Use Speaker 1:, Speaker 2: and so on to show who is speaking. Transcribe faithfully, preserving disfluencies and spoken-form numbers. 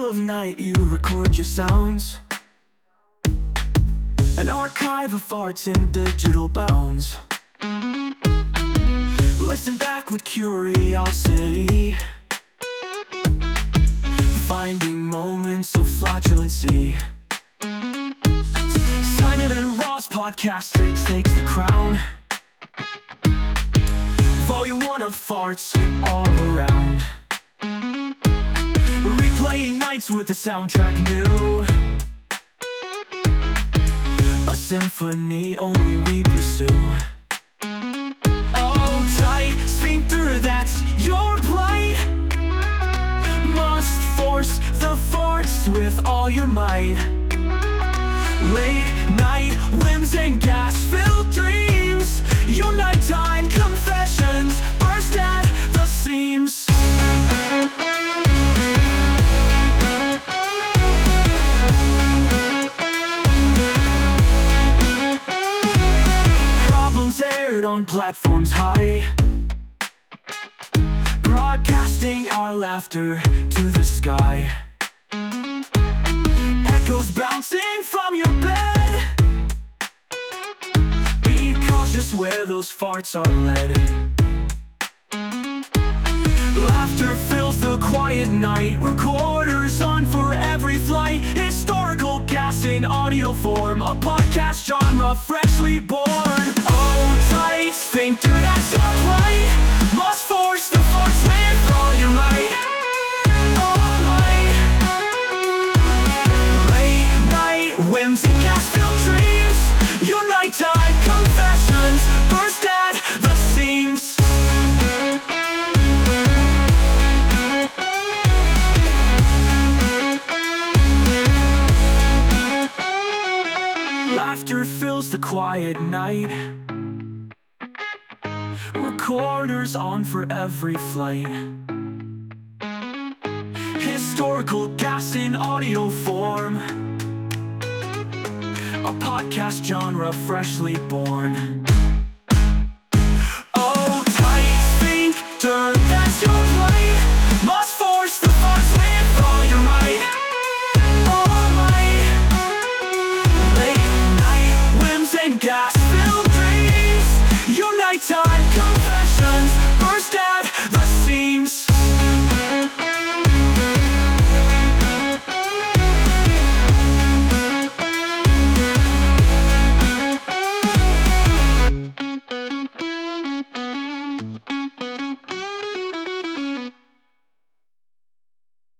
Speaker 1: of night you record your sounds, an archive of arts in digital bounds. Listen back with curiosity, finding moments of flatulency. Simon and Ross podcast takes the crown. Volume one of farts all around. Replaying nights with the soundtrack new, a symphony only we pursue. Oh, tight sphincter, that's your plight. Must force the farts with all your might. Late night whims and gas-filled dreams, your nighttime confessions burst at the seams. Problems aired on platforms high, broadcasting our laughter to the sky. Echoes bouncing from your bed, be cautious where those farts are led. Laughter fills the quiet night, recorders on for every flight. Historical gas in audio form, a podcast genre freshly born. Oh, tight sphincter, that's your plight. Must force the farts with all your might. Whims and gas-filled dreams, your nighttime confessions burst at the seams. Laughter fills the quiet night, recorders on for every flight. Historical gas in audio form, a podcast genre freshly born.